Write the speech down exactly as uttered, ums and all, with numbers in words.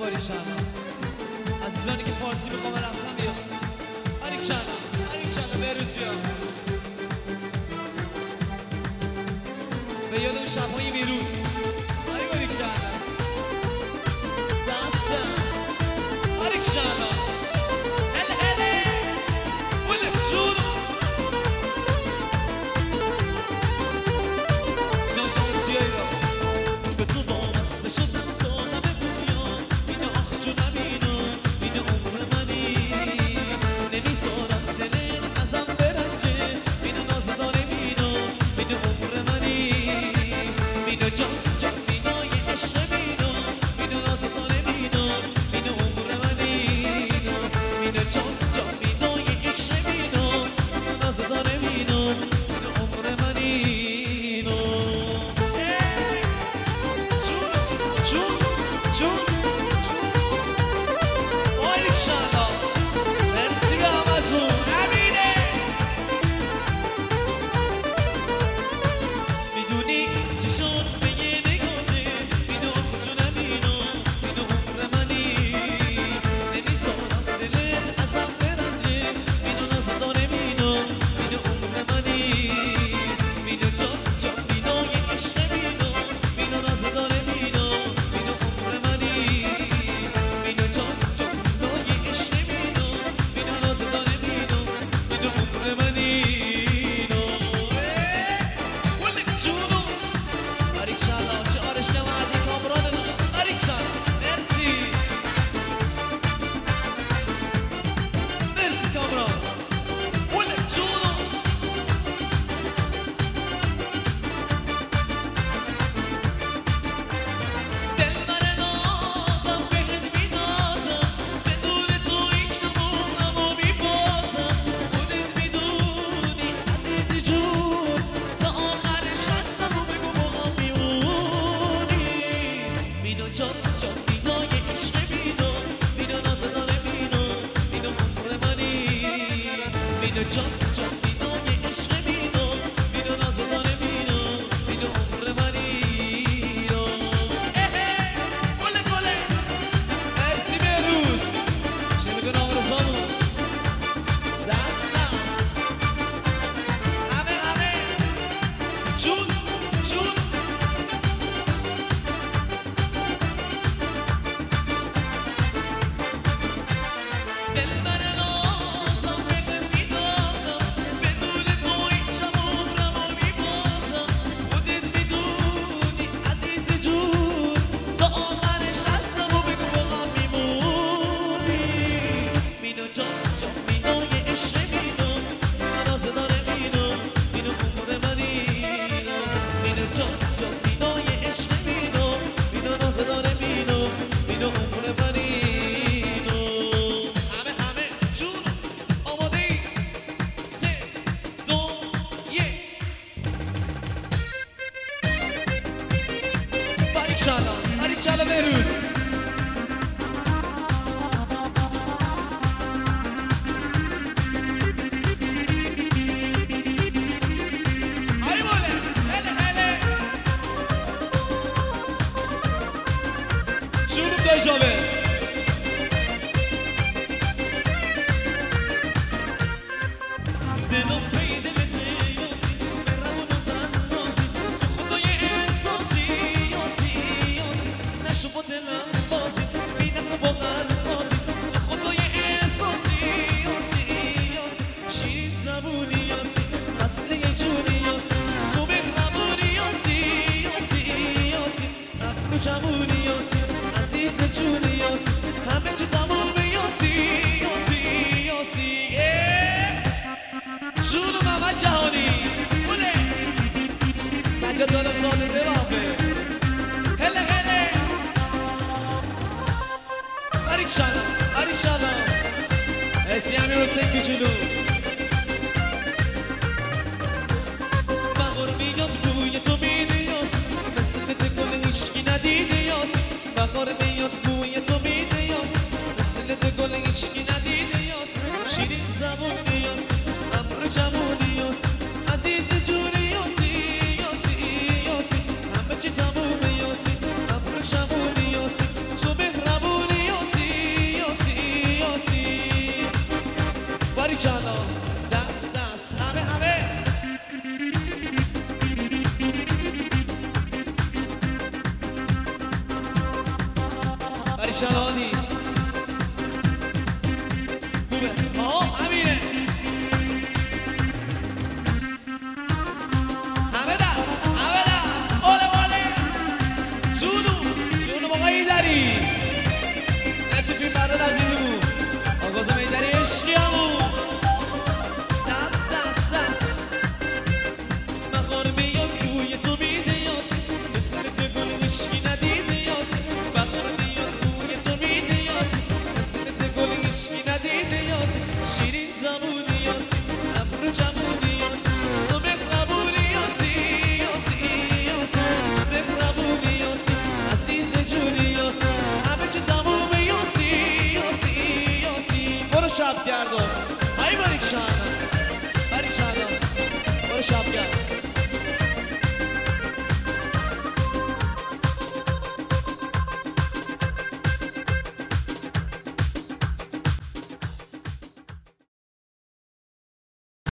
باریکلا عزیزانی که فارسی میخوام رقصم بیا باریکلا باریکلا بهروز بیا به یاد اون شب‌های بیرون آری باریکلا دست دست باریکلا هله هله ولف جونو جان شما سیایی رو به تو وابسته شدم تا همه دنیا اینو آخ جو نبینو اینو عمر منی نمیذارم دلت ازم برنگه اینو نازه داره مینو اینو عمر منی مینو جان جان مینای عشق مینو اینو نازه داره مینو اینو عمر منی مینو جان جان مینای عشق مینو اینو نازه داره مینو اینو عمر منی جون جون باریکلا مرسی به همتون امینه میدونی چی شد به یه نگاهه اینو جو نبینو اینو عمر منی نمیذارم دلت ازم برنگه اینو نازه داره مینو اینو عمر منی مینو جان جان مینای عشق مینو مینو نازه داره مینو اینو عمر منی مینو جان جان مینای عشق مینو مینو نازه داره مینو اینو عمر منی ولک جونو باریکلا چه آرش نوادی کامران باریکلا مرسی مرسی کامران ولک جونو دل من نازم بهت می‌نازم بدون تو هیچ نمونم و می‌بازم خودت می‌دونی عزیزی جون تا آخرش هستم و بگو با هم میمونی مینو جان جان مینای عشق مینو مینو نازه داره مینو مینو عمر منی مینو جان جان مینای عشق مینو مینو نازه داره مینو مینو عمر منی گله گله مرسی بهروز چه میگه نامرزامون دست دست همه همه جون جون دل من نازم بهت می‌نازم بدون تو هیچ عمرم و می‌بازم خودت می‌دونی عزیز جون تا آخرش هستم و بگو با هم میمونی مینو جان جان مینای عشق مینو نازه داره مینو مینو عمر منی مینو جان جان مینای عشق مینو مینو نازه داره مینو مینو عمر منی همه همه جون آماده ای سه دو یک باریکلا باریکلا بهروز آری بوله هله هله جونم دجاله دلم پی دلته یاسی برمونو تنهاسی تو خدای احساسی یاسی یاسی نشو با دلم بازی بینسا با هر سازی خدای احساسی یاسی یاسی شیرین زبونی یاسی اصل یه جونی یاسی تو بهرمونی یاسی یاسی یاسی ابرو جمونی یاسی عزیز جونی یاسی همه چی تموم یاسی یاسی یاسی جون محمد جهانی بوده سجاد دارم زاده درامه هله هله باریکلا باریکلا اسی امیر حسین کوچولو بهار میاد بوی تو میده یاسی مثل دل گل هیچکی ندیده یاسی بهار میاد بوی تو میده یاسی مثل دل گل هیچکی ندیده یاسی شیرین زبون یاسی ابرو جمونی یاسی عزیز جونی یاسی یاسی یاسی همه چی تمومه یاسی ابرو جمونی یاسی تو بهرمونی دست دست همه همه پریشانی خوبه ها همینه همه دست همه دست اوله اوله جونو جونو موقع ایداری نچه فیلم برد از این بود آگاز میداری عشقی همون دست دست دست بخار بیاد بوی تو میده یاسی مثل که گل عشقی ندیده یاسی بخار بیاد بوی تو میده یاسی مثل که گل عشقی ندیده یاسی شیرین زبونی یاسی ابرو جمونی یاسی تو مهربونی یاسی یاسی یاسی مهربونی یاسی عزیز جونی یاسی همه چه تموم یاسی یاسی یاسی برو شب گردم ای باریک شانم باریک شانم برو شب گردم